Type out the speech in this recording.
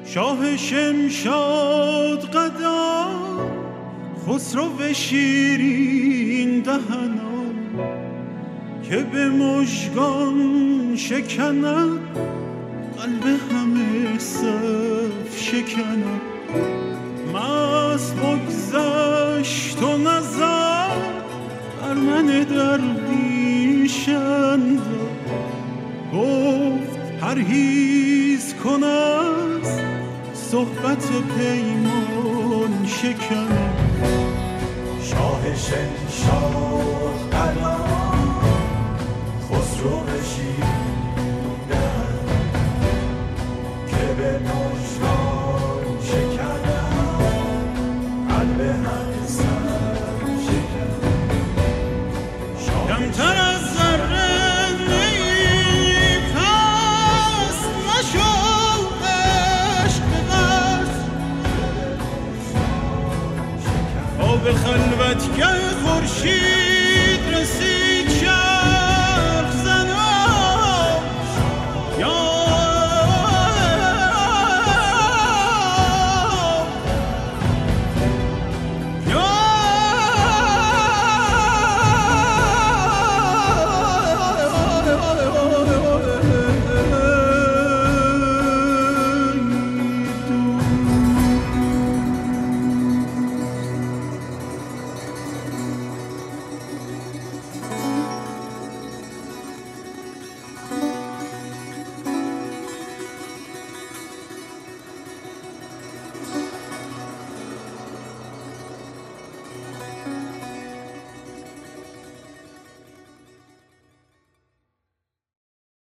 شاه شمشاد قدا خسرو شیرین دهنا که به مژگان شکند قلب همه صف شکند مست بگذشت و نظر بر من درویشند گفت پرهیز کن از صحبت پیمان شکن شاه شمشاد قلا خسرو شیرین که به مژگان شکند قلب همه صف شکند کمتر از ذره نیی پس نشو عشق ببرد تا به خلوتگه خورشید رسید